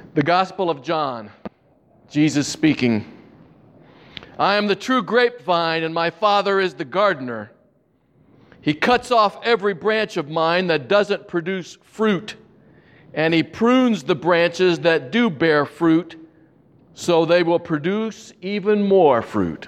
The Gospel of John, Jesus speaking. I am the true grapevine, and my Father is the gardener. He cuts off every branch of mine that doesn't produce fruit, and he prunes the branches that do bear fruit, so they will produce even more fruit.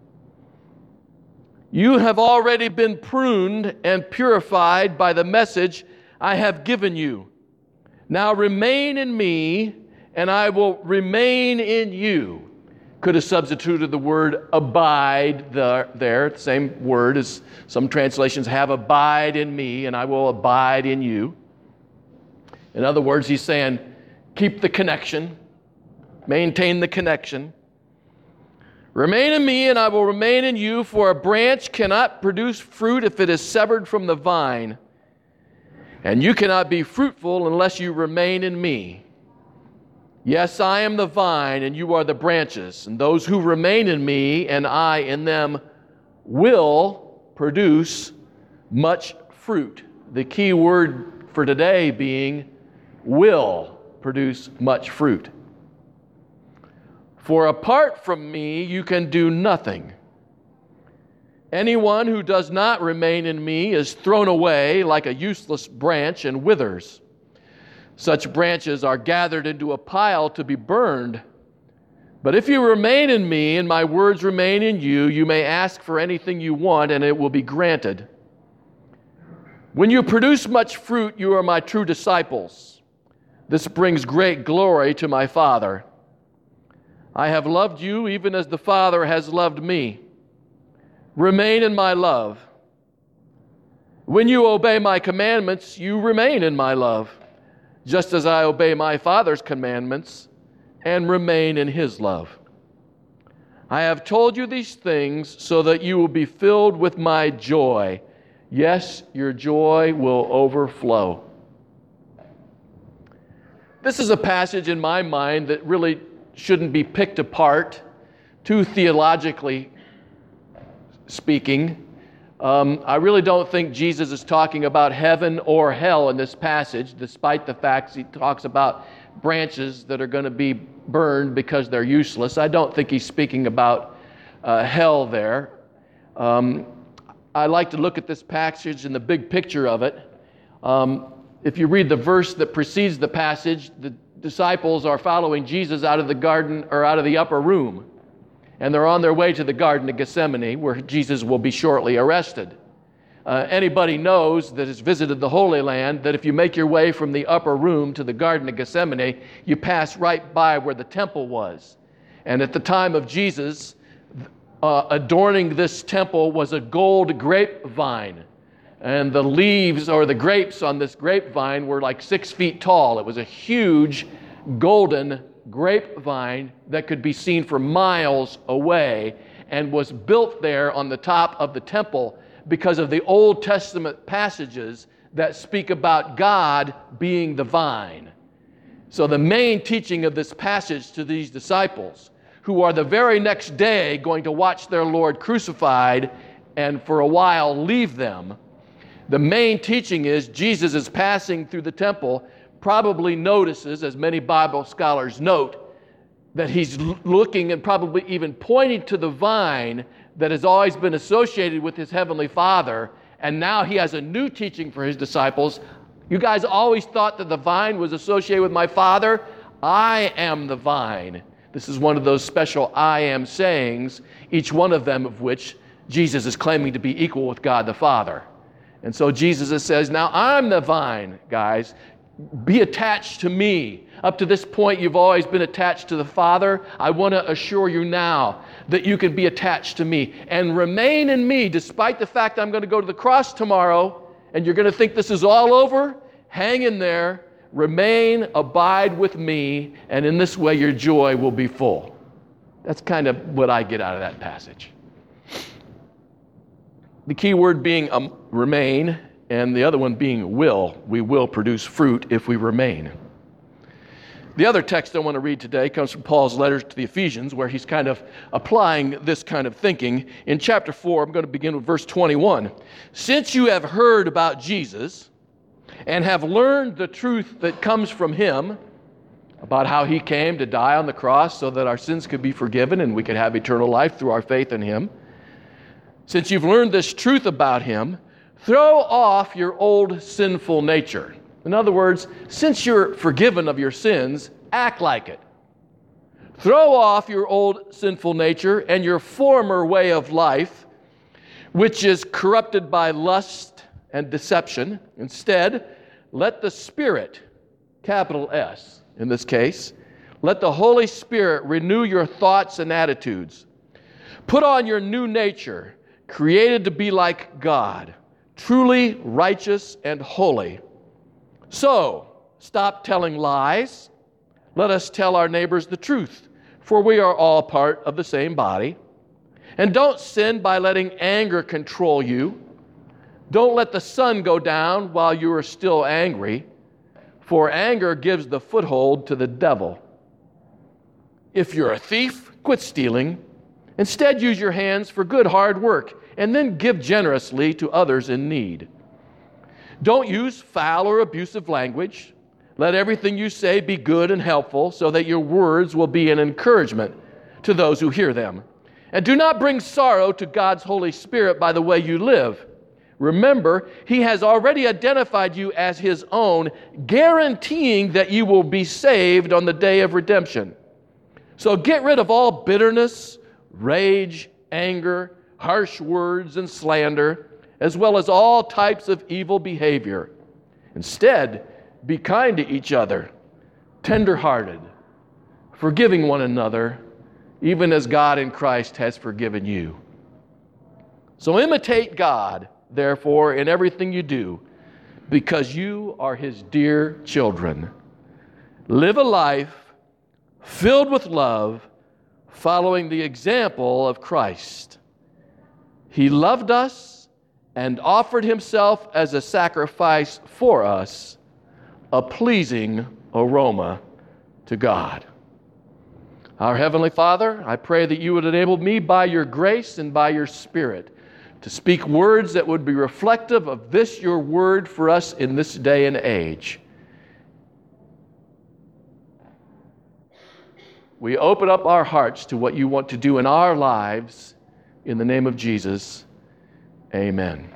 You have already been pruned and purified by the message I have given you. Now remain in me, and I will remain in you. Could have substituted the word abide there. The same word as some translations have, abide in me, and I will abide in you. In other words, he's saying, keep the connection, maintain the connection. Remain in me, and I will remain in you, for a branch cannot produce fruit if it is severed from the vine. And you cannot be fruitful unless you remain in me. Yes, I am the vine, and you are the branches, and those who remain in me and I in them will produce much fruit. The key word for today being will produce much fruit. For apart from me, you can do nothing. Anyone who does not remain in me is thrown away like a useless branch and withers. Such branches are gathered into a pile to be burned. But if you remain in me and my words remain in you, you may ask for anything you want and it will be granted. When you produce much fruit, you are my true disciples. This brings great glory to my Father. I have loved you even as the Father has loved me. Remain in my love. When you obey my commandments, you remain in my love, just as I obey my Father's commandments and remain in his love. I have told you these things so that you will be filled with my joy. Yes, your joy will overflow. This is a passage in my mind that really shouldn't be picked apart too theologically speaking. I really don't think Jesus is talking about heaven or hell in this passage, despite the fact he talks about branches that are going to be burned because they're useless. I don't think he's speaking about hell there. I like to look at this passage in the big picture of it. If you read the verse that precedes the passage, the disciples are following Jesus out of the garden or out of the upper room. And they're on their way to the Garden of Gethsemane, where Jesus will be shortly arrested. Anybody knows that has visited the Holy Land that if you make your way from the upper room to the Garden of Gethsemane, you pass right by where the temple was. And at the time of Jesus, adorning this temple was a gold grapevine. And the leaves or the grapes on this grapevine were like 6 feet tall. It was a huge golden grapevine that could be seen for miles away and was built there on the top of the temple because of the Old Testament passages that speak about God being the vine. So the main teaching of this passage to these disciples, who are the very next day going to watch their Lord crucified and for a while leave them, the main teaching is Jesus is passing through the temple, probably notices, as many Bible scholars note, that he's looking and probably even pointing to the vine that has always been associated with his heavenly Father, and now he has a new teaching for his disciples. You guys always thought that the vine was associated with my Father. I am the vine. This is one of those special I am sayings, each one of them of which Jesus is claiming to be equal with God the Father. And so Jesus says, now I'm the vine, guys. Be attached to me. Up to this point, you've always been attached to the Father. I want to assure you now that you can be attached to me and remain in me, despite the fact I'm going to go to the cross tomorrow and you're going to think this is all over. Hang in there, remain, abide with me, and in this way your joy will be full. That's kind of what I get out of that passage. The key word being remain, and the other one being will. We will produce fruit if we remain. The other text I want to read today comes from Paul's letters to the Ephesians, where he's kind of applying this kind of thinking. In chapter 4, I'm going to begin with verse 21. Since you have heard about Jesus and have learned the truth that comes from him, about how he came to die on the cross so that our sins could be forgiven and we could have eternal life through our faith in him. Since you've learned this truth about him, throw off your old sinful nature. In other words, since you're forgiven of your sins, act like it. Throw off your old sinful nature and your former way of life, which is corrupted by lust and deception. Instead, let the Spirit, capital S in this case, let the Holy Spirit renew your thoughts and attitudes. Put on your new nature, created to be like God, truly righteous and holy. So, stop telling lies. Let us tell our neighbors the truth, for we are all part of the same body. And don't sin by letting anger control you. Don't let the sun go down while you are still angry, for anger gives the foothold to the devil. If you're a thief, quit stealing. Instead, use your hands for good, hard work, and then give generously to others in need. Don't use foul or abusive language. Let everything you say be good and helpful so that your words will be an encouragement to those who hear them. And do not bring sorrow to God's Holy Spirit by the way you live. Remember, he has already identified you as his own, guaranteeing that you will be saved on the day of redemption. So get rid of all bitterness, rage, anger, harsh words, and slander, as well as all types of evil behavior. Instead, be kind to each other, tender-hearted, forgiving one another, even as God in Christ has forgiven you. So imitate God, therefore, in everything you do, because you are his dear children. Live a life filled with love, following the example of Christ. He loved us and offered himself as a sacrifice for us, a pleasing aroma to God. Our Heavenly Father, I pray that you would enable me by your grace and by your Spirit to speak words that would be reflective of this, your word for us in this day and age. We open up our hearts to what you want to do in our lives. In the name of Jesus, amen.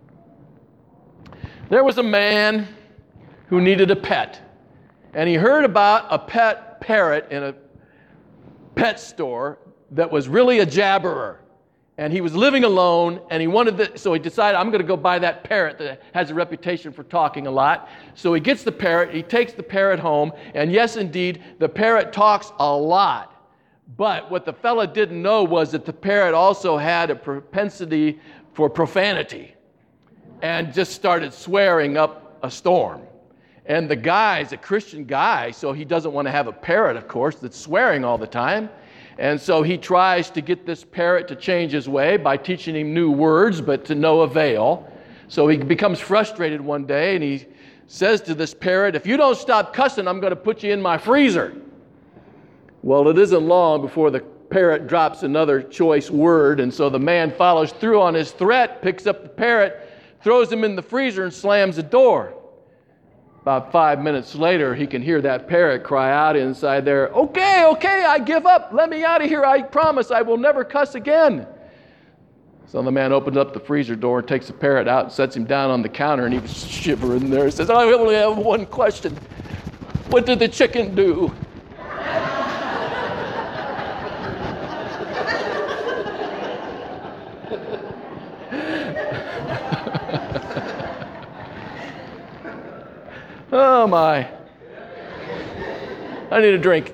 There was a man who needed a pet, and he heard about a pet parrot in a pet store that was really a jabberer. And he was living alone, and so he decided, I'm going to go buy that parrot that has a reputation for talking a lot. So he gets the parrot, he takes the parrot home, and yes, indeed, the parrot talks a lot. But what the fella didn't know was that the parrot also had a propensity for profanity and just started swearing up a storm. And the guy's a Christian guy, so he doesn't want to have a parrot, of course, that's swearing all the time. And so he tries to get this parrot to change his way by teaching him new words, but to no avail. So he becomes frustrated one day, and he says to this parrot, if you don't stop cussing, I'm going to put you in my freezer. Well, it isn't long before the parrot drops another choice word, and so the man follows through on his threat, picks up the parrot, throws him in the freezer, and slams the door. About 5 minutes later, he can hear that parrot cry out inside there, okay, I give up. Let me out of here. I promise I will never cuss again. So the man opens up the freezer door and takes the parrot out and sets him down on the counter, and he was shivering there. He says, I only have one question. What did the chicken do? Oh my. I need a drink.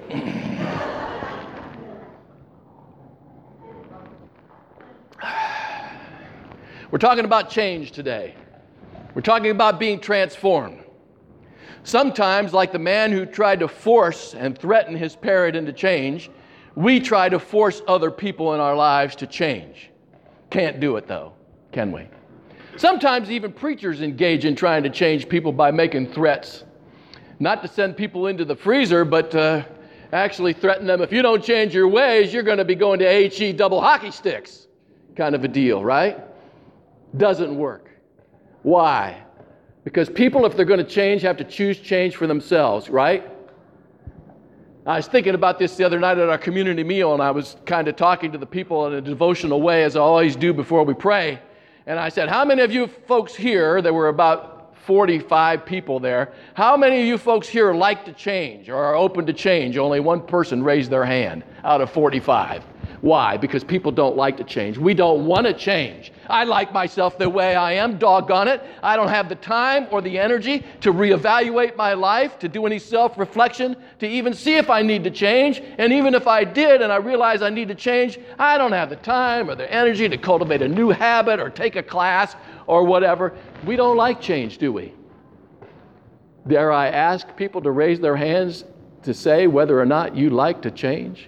We're talking about change today. We're talking about being transformed. Sometimes, like the man who tried to force and threaten his parrot into change, we try to force other people in our lives to change. Can't do it though, can we? Sometimes even preachers engage in trying to change people by making threats. Not to send people into the freezer, but to actually threaten them, if you don't change your ways, you're going to be going to HE double hockey sticks. Kind of a deal, right? Doesn't work. Why? Because people, if they're going to change, have to choose change for themselves, right? I was thinking about this the other night at our community meal, and I was kind of talking to the people in a devotional way, as I always do before we pray. And I said, how many of you folks here, there were about 45 people there, how many of you folks here like to change or are open to change? Only one person raised their hand out of 45. Why? Because people don't like to change. We don't want to change. I like myself the way I am, doggone it. I don't have the time or the energy to reevaluate my life, to do any self-reflection, to even see if I need to change. And even if I did and I realize I need to change, I don't have the time or the energy to cultivate a new habit or take a class or whatever. We don't like change, do we? Dare I ask people to raise their hands to say whether or not you like to change?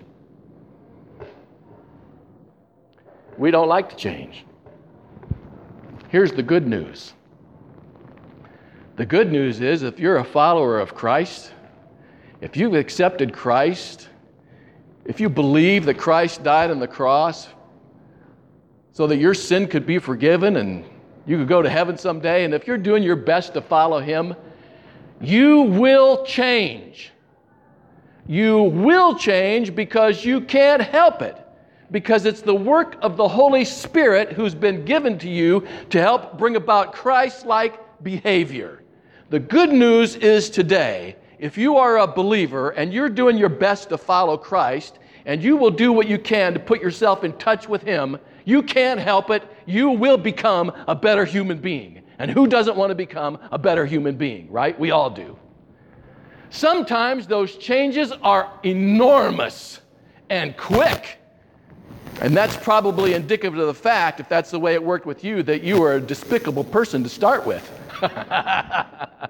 We don't like to change. Here's the good news. The good news is if you're a follower of Christ, if you've accepted Christ, if you believe that Christ died on the cross so that your sin could be forgiven and you could go to heaven someday, and if you're doing your best to follow Him, you will change. You will change because you can't help it. Because it's the work of the Holy Spirit who's been given to you to help bring about Christ-like behavior. The good news is today, if you are a believer and you're doing your best to follow Christ, and you will do what you can to put yourself in touch with Him, you can't help it. You will become a better human being. And who doesn't want to become a better human being, right? We all do. Sometimes those changes are enormous and quick. And that's probably indicative of the fact, if that's the way it worked with you, that you were a despicable person to start with. I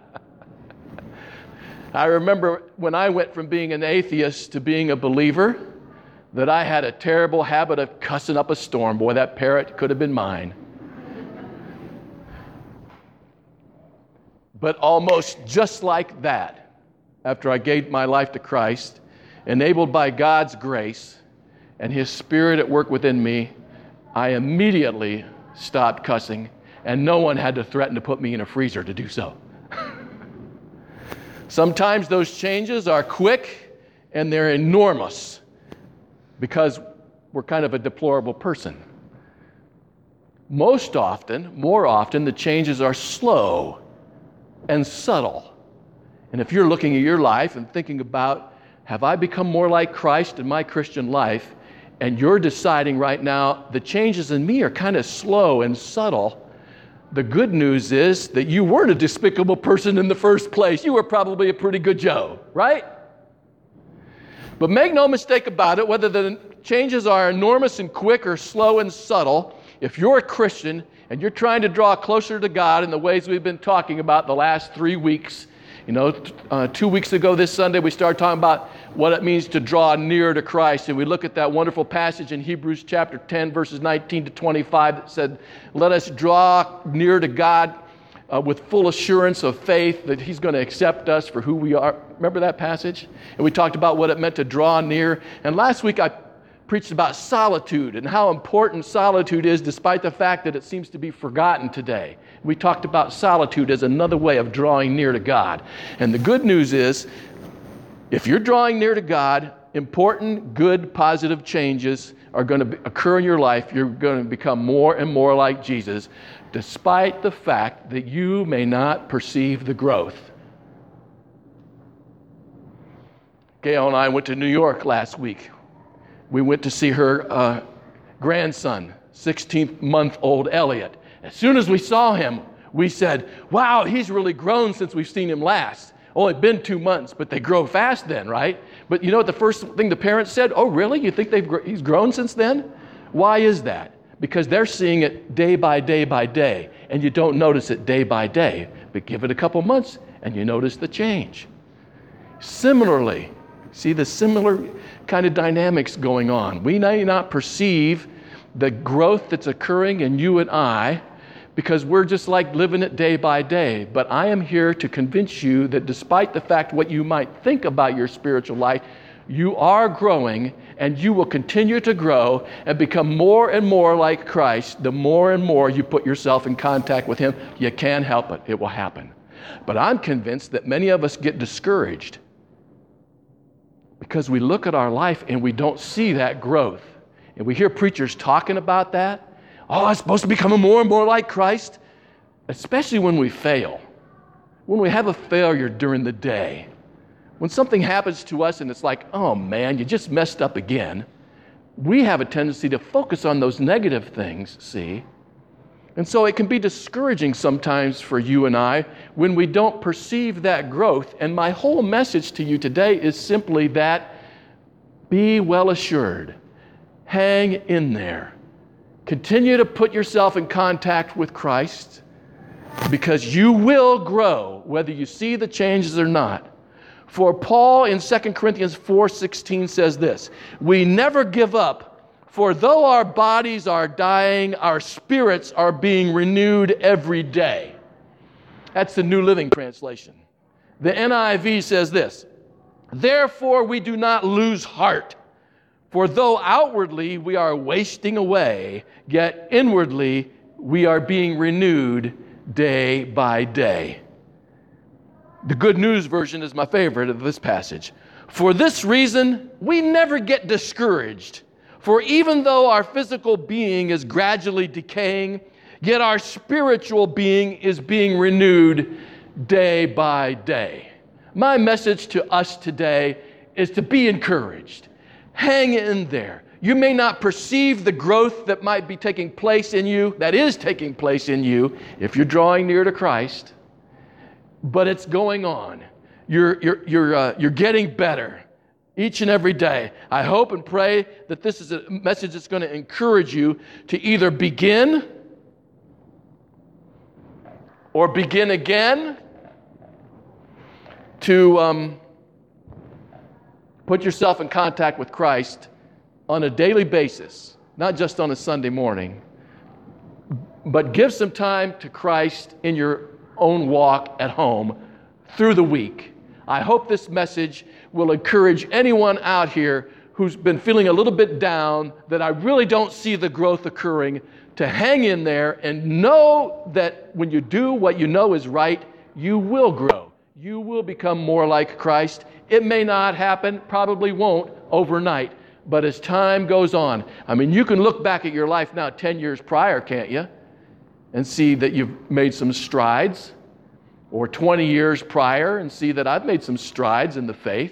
remember when I went from being an atheist to being a believer, that I had a terrible habit of cussing up a storm. Boy, that parrot could have been mine. But almost just like that, after I gave my life to Christ, enabled by God's grace, and His Spirit at work within me, I immediately stopped cussing, and no one had to threaten to put me in a freezer to do so. Sometimes those changes are quick and they're enormous because we're kind of a deplorable person. More often, the changes are slow and subtle. And if you're looking at your life and thinking about, have I become more like Christ in my Christian life? And you're deciding right now, the changes in me are kind of slow and subtle. The good news is that you weren't a despicable person in the first place. You were probably a pretty good Joe, right? But make no mistake about it, whether the changes are enormous and quick or slow and subtle, if you're a Christian and you're trying to draw closer to God in the ways we've been talking about the last 3 weeks, 2 weeks ago this Sunday, we started talking about what it means to draw near to Christ. And we look at that wonderful passage in Hebrews chapter 10, verses 19 to 25 that said, let us draw near to God with full assurance of faith that He's going to accept us for who we are. Remember that passage? And we talked about what it meant to draw near. And last week I preached about solitude and how important solitude is despite the fact that it seems to be forgotten today. We talked about solitude as another way of drawing near to God. And the good news is, if you're drawing near to God, important, good, positive changes are going to occur in your life. You're going to become more and more like Jesus, despite the fact that you may not perceive the growth. Gail and I went to New York last week. We went to see her grandson, 16-month-old Elliot. As soon as we saw him, we said, wow, he's really grown since we've seen him last. Only been 2 months, but they grow fast then, right? But you know what the first thing the parents said? Oh, really? You think he's grown since then? Why is that? Because they're seeing it day by day by day, and you don't notice it day by day. But give it a couple months, and you notice the change. Similarly, see the similar kind of dynamics going on. We may not perceive the growth that's occurring in you and I because we're just like living it day by day. But I am here to convince you that despite the fact what you might think about your spiritual life, you are growing and you will continue to grow and become more and more like Christ the more and more you put yourself in contact with Him. You can't help it. It will happen. But I'm convinced that many of us get discouraged because because we look at our life and we don't see that growth. And we hear preachers talking about that. Oh, I'm supposed to become more and more like Christ, especially when we fail. When we have a failure during the day. When something happens to us and it's like, oh man, you just messed up again. We have a tendency to focus on those negative things, see? And so it can be discouraging sometimes for you and I when we don't perceive that growth. And my whole message to you today is simply that: be well assured. Hang in there. Continue to put yourself in contact with Christ, because you will grow whether you see the changes or not. For Paul in 2 Corinthians 4:16 says this: we never give up, for though our bodies are dying, our spirits are being renewed every day. That's the New Living Translation. The NIV says this: therefore we do not lose heart, for though outwardly we are wasting away, yet inwardly we are being renewed day by day. The Good News version is my favorite of this passage. For this reason, we never get discouraged. For even though our physical being is gradually decaying, yet our spiritual being is being renewed day by day. My message to us today is to be encouraged. Hang in there. You may not perceive the growth that might be taking place in you, that is taking place in you if you're drawing near to Christ, but it's going on. You're getting better each and every day. I hope and pray that this is a message that's going to encourage you to either begin or begin again, to put yourself in contact with Christ on a daily basis, not just on a Sunday morning, but give some time to Christ in your own walk at home through the week. I hope this message will encourage anyone out here who's been feeling a little bit down, that I really don't see the growth occurring, to hang in there and know that when you do what you know is right, you will grow. You will become more like Christ. It may not happen, probably won't overnight, but as time goes on, I mean, you can look back at your life now 10 years prior, can't you? And see that you've made some strides, or 20 years prior and see that I've made some strides in the faith.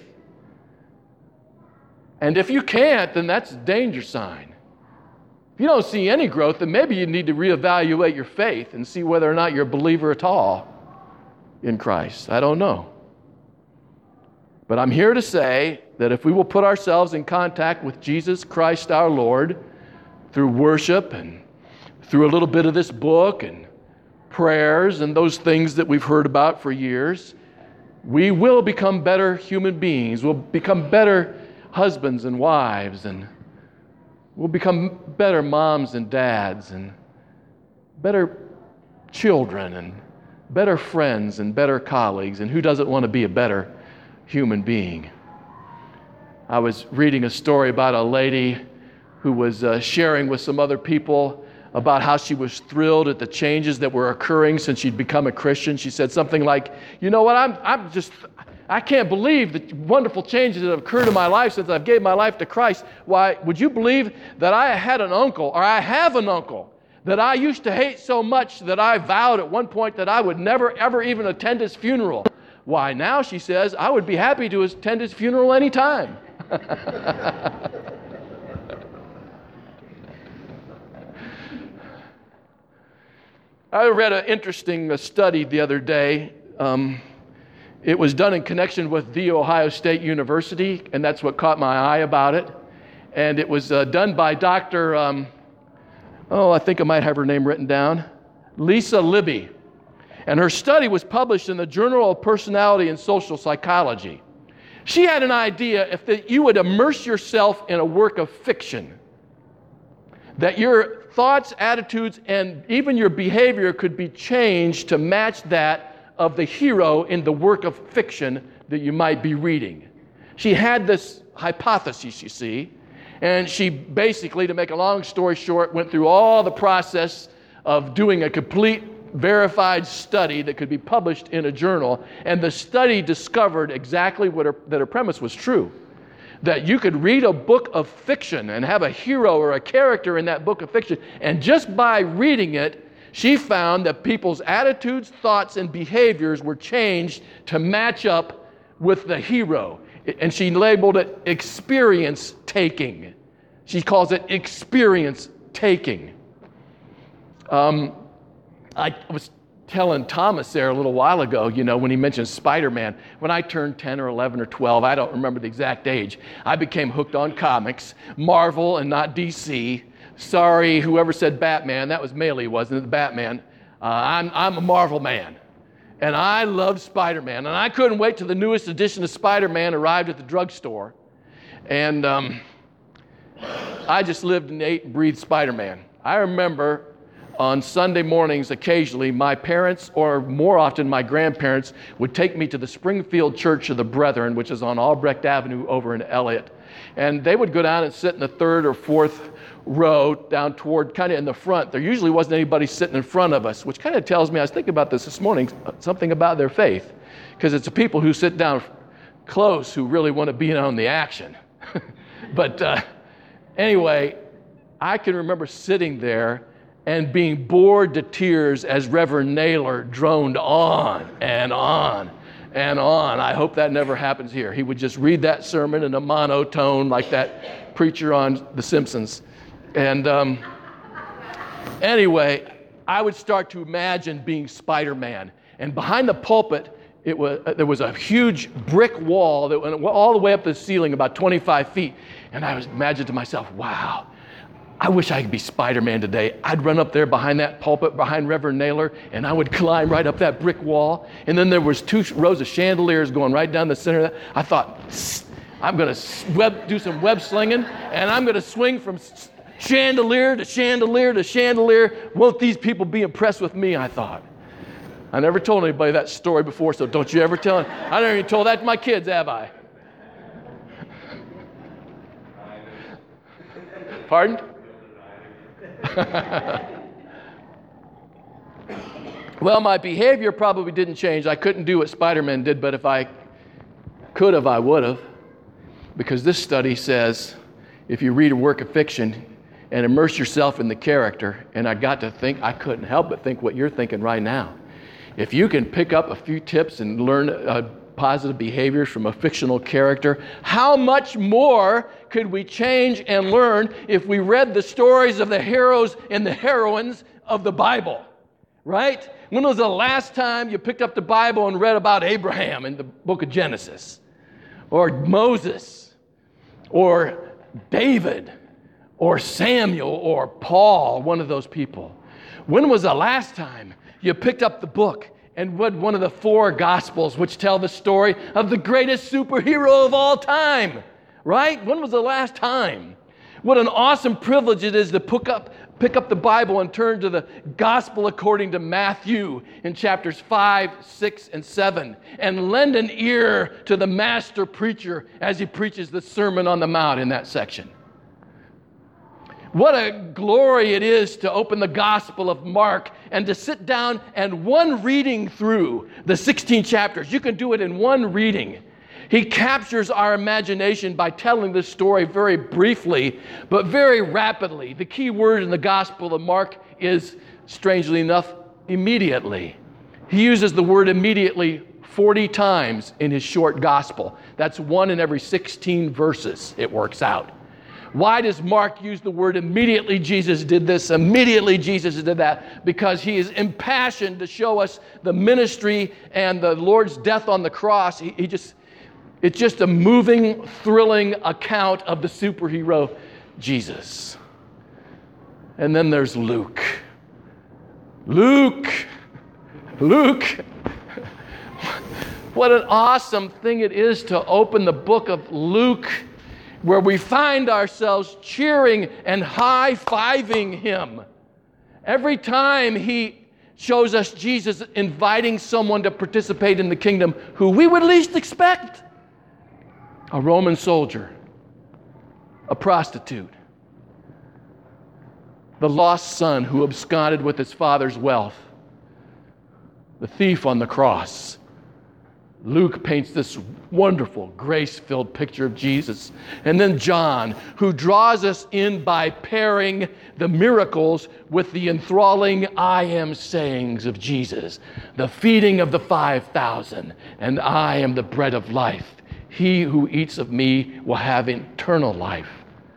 And if you can't, then that's a danger sign. If you don't see any growth, then maybe you need to reevaluate your faith and see whether or not you're a believer at all in Christ. I don't know. But I'm here to say that if we will put ourselves in contact with Jesus Christ our Lord through worship and through a little bit of this book and prayers and those things that we've heard about for years, we will become better human beings. We'll become better husbands and wives, and we'll become better moms and dads, and better children, and better friends, and better colleagues. And who doesn't want to be a better human being? I was reading a story about a lady who was sharing with some other people about how she was thrilled at the changes that were occurring since she'd become a Christian. She said something like, you know what, I can't believe the wonderful changes that have occurred in my life since I've gave my life to Christ. Why, would you believe that I had an uncle, or I have an uncle, that I used to hate so much that I vowed at one point that I would never, ever even attend his funeral. Why, now, she says, I would be happy to attend his funeral anytime. I read an interesting study the other day. It was done in connection with The Ohio State University, and that's what caught my eye about it. And it was done by Dr. I think I might have her name written down, Lisa Libby. And her study was published in the Journal of Personality and Social Psychology. She had an idea if you would immerse yourself in a work of fiction, that your thoughts, attitudes, and even your behavior could be changed to match that of the hero in the work of fiction that you might be reading. She had this hypothesis, you see, and she basically, to make a long story short, went through all the process of doing a complete verified study that could be published in a journal, and the study discovered exactly that her premise was true. that you could read a book of fiction and have a hero or a character in that book of fiction, and just by reading it, she found that people's attitudes, thoughts, and behaviors were changed to match up with the hero. And she labeled it experience taking. She calls it experience taking. I was telling Thomas there a little while ago, when he mentioned Spider-Man, when I turned 10 or 11 or 12, I don't remember the exact age, I became hooked on comics, Marvel and not DC. Sorry, whoever said Batman, that was Maley, wasn't it? Batman. I'm a Marvel man. And I loved Spider-Man. And I couldn't wait till the newest edition of Spider-Man arrived at the drugstore. And I just lived and ate and breathed Spider-Man. I remember on Sunday mornings, occasionally, my parents, or more often my grandparents, would take me to the Springfield Church of the Brethren, which is on Albrecht Avenue over in Elliott. And they would go down and sit in the third or fourth row down toward kind of in the front. There usually wasn't anybody sitting in front of us, which kind of tells me, I was thinking about this morning, something about their faith. Because it's the people who sit down close who really want to be in on the action. But anyway, I can remember sitting there and being bored to tears as Reverend Naylor droned on and on and on. I hope that never happens here. He would just read that sermon in a monotone like that preacher on The Simpsons. And anyway, I would start to imagine being Spider-Man. And behind the pulpit, there was a huge brick wall that went all the way up to the ceiling, about 25 feet. And I was imagining to myself, wow, I wish I could be Spider-Man today. I'd run up there behind that pulpit, behind Reverend Naylor, and I would climb right up that brick wall. And then there was 2 rows of chandeliers going right down the center of that. I thought, I'm going to do some web slinging, and I'm going to swing from chandelier to chandelier to chandelier. Won't these people be impressed with me, I thought. I never told anybody that story before, so don't you ever tell them. I never even told that to my kids, have I? Pardon? Well, my behavior probably didn't change. I couldn't do what Spider-Man did, but if I could have, I would have. Because this study says, if you read a work of fiction and immerse yourself in the character, and I got to think, I couldn't help but think what you're thinking right now. If you can pick up a few tips and learn positive behaviors from a fictional character, how much more could we change and learn if we read the stories of the heroes and the heroines of the Bible, right? When was the last time you picked up the Bible and read about Abraham in the book of Genesis, or Moses, or David, or Samuel, or Paul, one of those people? When was the last time you picked up the book and read one of the 4 Gospels, which tell the story of the greatest superhero of all time, right? When was the last time? What an awesome privilege it is to pick up the Bible and turn to the Gospel according to Matthew in chapters 5, 6, and 7, and lend an ear to the master preacher as he preaches the Sermon on the Mount in that section. What a glory it is to open the Gospel of Mark and to sit down and one reading through the 16 chapters. You can do it in one reading. He captures our imagination by telling this story very briefly, but very rapidly. The key word in the Gospel of Mark is, strangely enough, immediately. He uses the word immediately 40 times in his short gospel. That's 1 in every 16 verses, it works out. Why does Mark use the word immediately Jesus did this, immediately Jesus did that? Because he is impassioned to show us the ministry and the Lord's death on the cross. It's just a moving, thrilling account of the superhero Jesus. And then there's Luke. Luke. What an awesome thing it is to open the book of Luke, where we find ourselves cheering and high-fiving him. Every time he shows us Jesus inviting someone to participate in the kingdom who we would least expect. A Roman soldier, a prostitute, the lost son who absconded with his father's wealth, the thief on the cross, Luke paints this wonderful, grace-filled picture of Jesus. And then John, who draws us in by pairing the miracles with the enthralling I am sayings of Jesus. The feeding of the 5,000, and I am the bread of life. He who eats of me will have eternal life.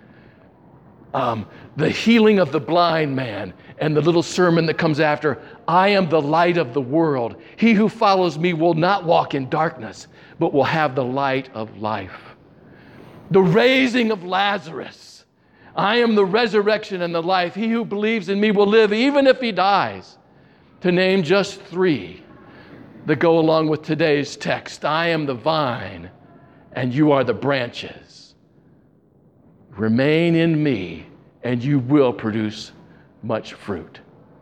The healing of the blind man, and the little sermon that comes after, I am the light of the world. He who follows me will not walk in darkness, but will have the light of life. The raising of Lazarus. I am the resurrection and the life. He who believes in me will live even if he dies. To name just three that go along with today's text. I am the vine, and you are the branches. Remain in me, and you will produce much fruit.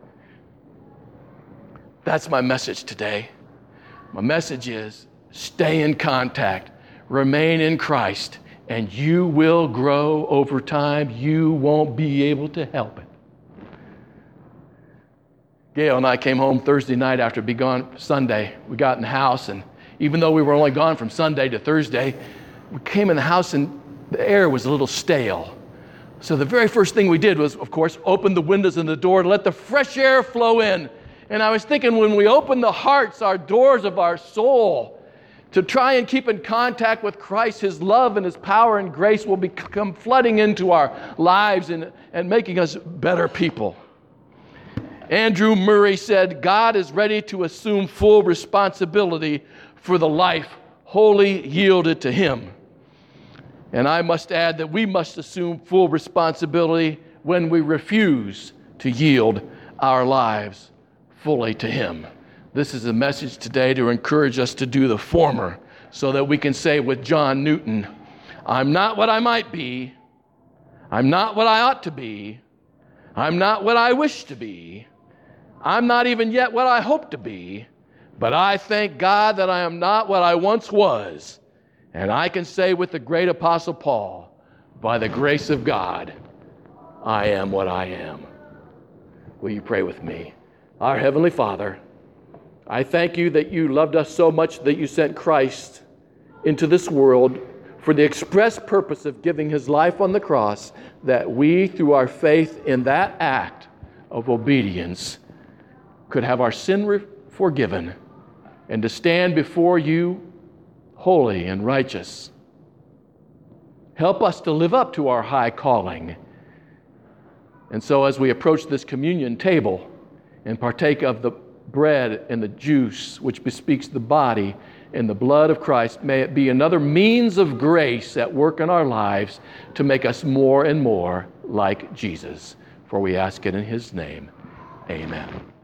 That's my message today. My message is stay in contact, remain in Christ, and you will grow over time. You won't be able to help it. Gail and I came home Thursday night after being gone Sunday. We got in the house, and even though we were only gone from Sunday to Thursday, we came in the house and the air was a little stale. So the very first thing we did was, of course, open the windows and the door to let the fresh air flow in. And I was thinking, when we open the hearts, our doors of our soul, to try and keep in contact with Christ, His love and His power and grace will come flooding into our lives and making us better people. Andrew Murray said, God is ready to assume full responsibility for the life wholly yielded to Him. And I must add that we must assume full responsibility when we refuse to yield our lives fully to Him. This is a message today to encourage us to do the former so that we can say with John Newton, I'm not what I might be. I'm not what I ought to be. I'm not what I wish to be. I'm not even yet what I hope to be. But I thank God that I am not what I once was. And I can say with the great Apostle Paul, by the grace of God, I am what I am. Will you pray with me? Our Heavenly Father, I thank you that you loved us so much that you sent Christ into this world for the express purpose of giving His life on the cross, that we, through our faith in that act of obedience, could have our sin forgiven and to stand before you holy and righteous. Help us to live up to our high calling. And so as we approach this communion table and partake of the bread and the juice, which bespeaks the body and the blood of Christ, may it be another means of grace at work in our lives to make us more and more like Jesus. For we ask it in His name. Amen.